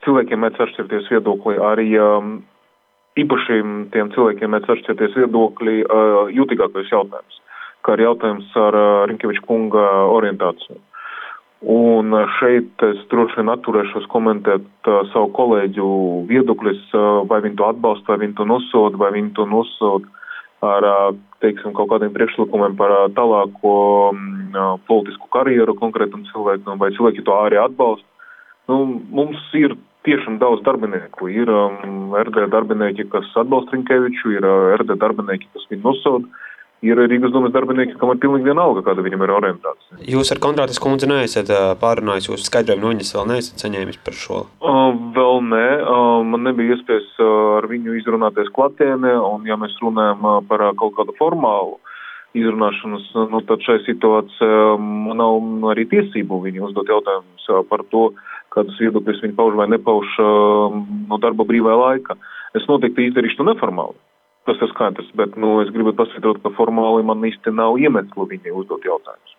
cilvēkiem mēdz atšķirties viedokļi, arī īpaši tiem cilvēkiem mēdz atšķirties viedokļi jūtīgākais jautājums, kā arī jautājums ar Rinkeviča kunga orientāciju. Un šeit es droši vien atturēšos komentēt savu kolēģu viedokļus, vai viņi to atbalsta, vai viņi to nosoda, vai viņi to nosoda ar, teiksim, kaut kādiem priekšlikumiem par tālāko politisku karjeru konkrētam cilvēkam, vai cilvēki to arī atbalsta. Mums ir tiešām daudz darbinieku. Ir RD darbinieki, kas atbalsta Rinkeviču, ir RD darbinieki, kas viņu nosoda. Ir Rīgas domas darbinieki, kam ir pilnīgi vienalga, kāda viņam ir orientācija. Jūs ar Kondrātes kundzi neesat pārrunājis, jūs skaidrojumu no viņas vēl neesat saņēmis par šo? Vēl nē. Man nebija iespējas ar viņu izrunāties klātienē, un ja mēs runājam par kaut kādu formālu izrunāšanas, tad šai situācijā man nav arī tiesību viņu uzdot jautājumus par to, kādus viedokļus viņi pauž vai nepauž no darba brīvā laika. Es noteikti izdarīšu to neformāli. Tas ir skaidrs, bet es gribu pasvītrot, ka formāli man īsti nav iemeslu viņai uzdot jautājumus.